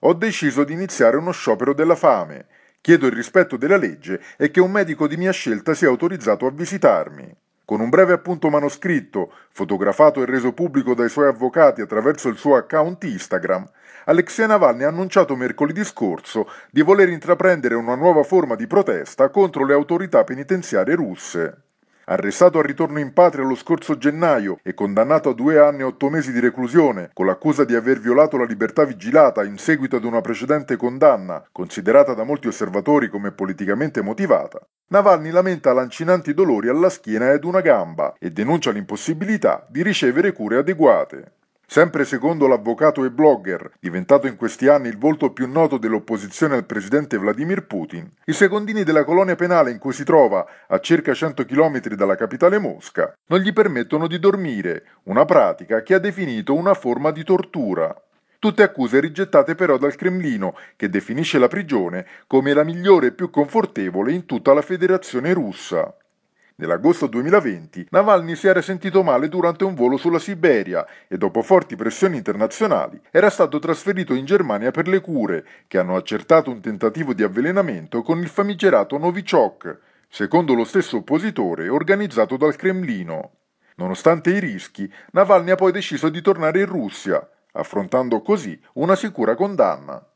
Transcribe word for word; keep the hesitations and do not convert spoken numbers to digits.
Ho deciso di iniziare uno sciopero della fame. Chiedo il rispetto della legge e che un medico di mia scelta sia autorizzato a visitarmi. Con un breve appunto manoscritto, fotografato e reso pubblico dai suoi avvocati attraverso il suo account Instagram, Alexei Navalny ha annunciato mercoledì scorso di voler intraprendere una nuova forma di protesta contro le autorità penitenziarie russe. Arrestato al ritorno in patria lo scorso gennaio e condannato a due anni e otto mesi di reclusione con l'accusa di aver violato la libertà vigilata in seguito ad una precedente condanna, considerata da molti osservatori come politicamente motivata, Navalny lamenta lancinanti dolori alla schiena ed una gamba e denuncia l'impossibilità di ricevere cure adeguate. Sempre secondo l'avvocato e blogger, diventato in questi anni il volto più noto dell'opposizione al presidente Vladimir Putin, i secondini della colonia penale in cui si trova, a circa cento chilometri dalla capitale Mosca, non gli permettono di dormire, una pratica che ha definito una forma di tortura. Tutte accuse rigettate però dal Cremlino, che definisce la prigione come la migliore e più confortevole in tutta la Federazione russa. Nell'agosto duemilaventi Navalny si era sentito male durante un volo sulla Siberia e dopo forti pressioni internazionali era stato trasferito in Germania per le cure, che hanno accertato un tentativo di avvelenamento con il famigerato Novichok, secondo lo stesso oppositore organizzato dal Cremlino. Nonostante i rischi, Navalny ha poi deciso di tornare in Russia, affrontando così una sicura condanna.